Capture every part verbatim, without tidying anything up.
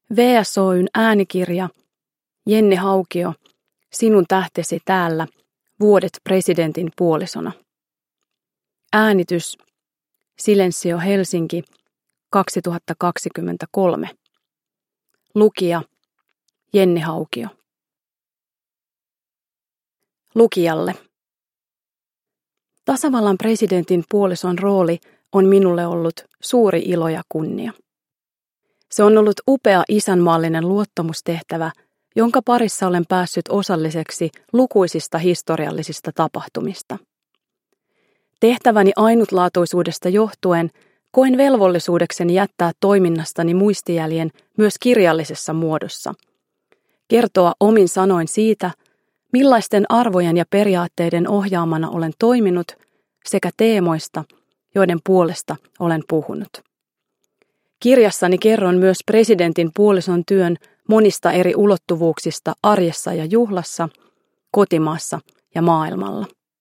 V S O:n äänikirja, Jenni Haukio, Sinun tähtesi täällä, vuodet presidentin puolisona. Äänitys, Silensio Helsinki, kaksituhattakaksikymmentäkolme. Lukija, Jenni Haukio. Lukijalle. Tasavallan presidentin puolison rooli on minulle ollut suuri ilo ja kunnia. Se on ollut upea isänmaallinen luottamustehtävä, jonka parissa olen päässyt osalliseksi lukuisista historiallisista tapahtumista. Tehtäväni ainutlaatuisuudesta johtuen koen velvollisuudekseni jättää toiminnastani muistijäljen myös kirjallisessa muodossa. Kertoa omin sanoin siitä, millaisten arvojen ja periaatteiden ohjaamana olen toiminut sekä teemoista, joiden puolesta olen puhunut. Kirjassani kerron myös presidentin puolison työn monista eri ulottuvuuksista arjessa ja juhlassa, kotimaassa ja maailmalla.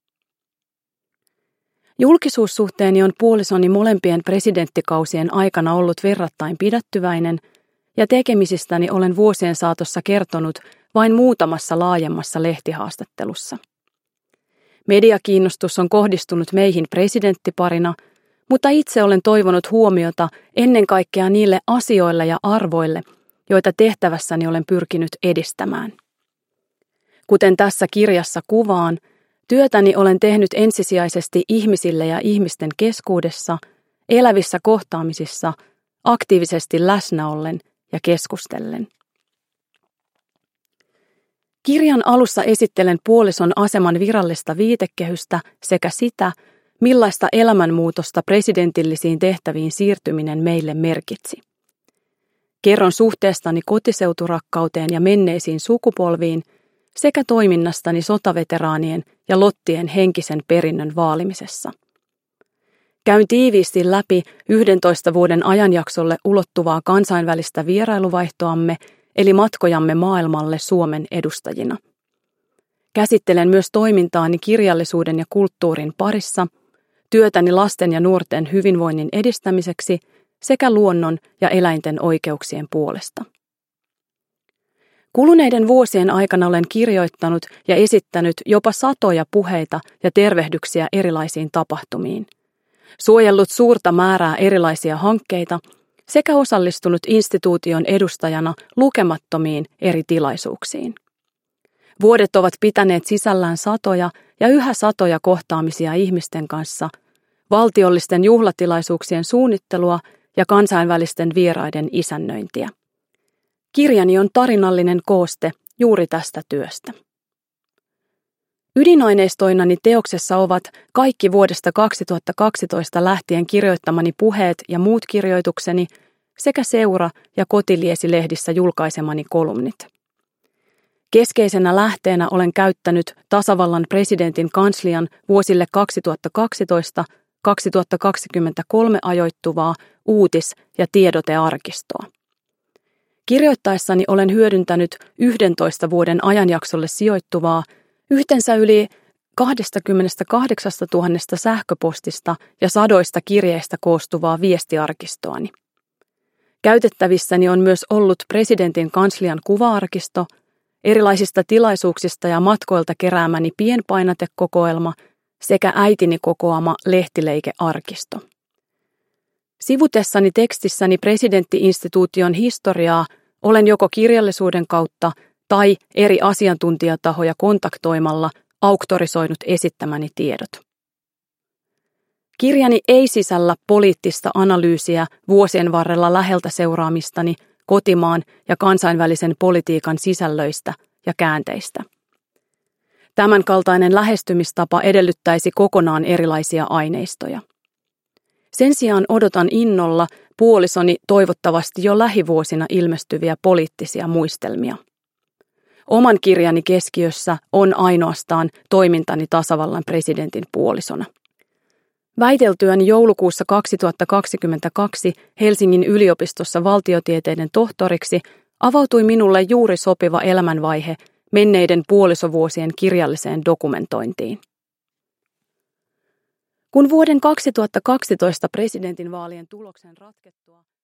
Julkisuussuhteeni on puolisoni molempien presidenttikausien aikana ollut verrattain pidättyväinen, ja tekemisistäni olen vuosien saatossa kertonut vain muutamassa laajemmassa lehtihaastattelussa. Mediakiinnostus on kohdistunut meihin presidenttiparina, mutta itse olen toivonut huomiota ennen kaikkea niille asioille ja arvoille, joita tehtävässäni olen pyrkinyt edistämään. Kuten tässä kirjassa kuvaan, työtäni olen tehnyt ensisijaisesti ihmisille ja ihmisten keskuudessa, elävissä kohtaamisissa, aktiivisesti läsnä ollen ja keskustellen. Kirjan alussa esittelen puolison aseman virallista viitekehystä sekä sitä, millaista elämänmuutosta presidentillisiin tehtäviin siirtyminen meille merkitsi. Kerron suhteestani kotiseuturakkauteen ja menneisiin sukupolviin sekä toiminnastani sotaveteraanien ja lottien henkisen perinnön vaalimisessa. Käyn tiiviisti läpi yhdentoista vuoden ajanjaksolle ulottuvaa kansainvälistä vierailuvaihtoamme eli matkojamme maailmalle Suomen edustajina. Käsittelen myös toimintaani kirjallisuuden ja kulttuurin parissa, työtäni lasten ja nuorten hyvinvoinnin edistämiseksi sekä luonnon ja eläinten oikeuksien puolesta. Kuluneiden vuosien aikana olen kirjoittanut ja esittänyt jopa satoja puheita ja tervehdyksiä erilaisiin tapahtumiin, suojellut suurta määrää erilaisia hankkeita sekä osallistunut instituution edustajana lukemattomiin eri tilaisuuksiin. Vuodet ovat pitäneet sisällään satoja ja yhä satoja kohtaamisia ihmisten kanssa, valtiollisten juhlatilaisuuksien suunnittelua ja kansainvälisten vieraiden isännöintiä. Kirjani on tarinallinen kooste juuri tästä työstä. Ydinaineistoinani teoksessa ovat kaikki vuodesta kaksituhattakaksitoista lähtien kirjoittamani puheet ja muut kirjoitukseni sekä Seura- ja Kotiliesi-lehdissä julkaisemani kolumnit. Keskeisenä lähteenä olen käyttänyt tasavallan presidentin kanslian vuosille kaksituhattakaksitoista kaksituhattakaksikymmentäkolme ajoittuvaa uutis- ja tiedotearkistoa. Kirjoittaessani olen hyödyntänyt yhdentoista vuoden ajanjaksolle sijoittuvaa yhteensä yli kaksikymmentäkahdeksantuhatta sähköpostista ja sadoista kirjeistä koostuvaa viestiarkistoani. Käytettävissäni on myös ollut presidentin kanslian kuva-arkisto, erilaisista tilaisuuksista ja matkoilta keräämäni pienpainatekokoelma sekä äitini kokoama lehtileikearkisto. Sivutessani tekstissäni presidentti-instituution historiaa olen joko kirjallisuuden kautta tai eri asiantuntijatahoja kontaktoimalla auktorisoinut esittämäni tiedot. Kirjani ei sisällä poliittista analyysiä vuosien varrella läheltä seuraamistani kotimaan ja kansainvälisen politiikan sisällöistä ja käänteistä. Tämänkaltainen lähestymistapa edellyttäisi kokonaan erilaisia aineistoja. Sen sijaan odotan innolla puolisoni toivottavasti jo lähivuosina ilmestyviä poliittisia muistelmia. Oman kirjani keskiössä on ainoastaan toimintani tasavallan presidentin puolisona. Väiteltyäni joulukuussa kaksituhattakaksikymmentäkaksi Helsingin yliopistossa valtiotieteiden tohtoriksi avautui minulle juuri sopiva elämänvaihe menneiden puolisovuosien kirjalliseen dokumentointiin. Kun vuoden kaksituhattakaksitoista presidentinvaalien tuloksen ratkettua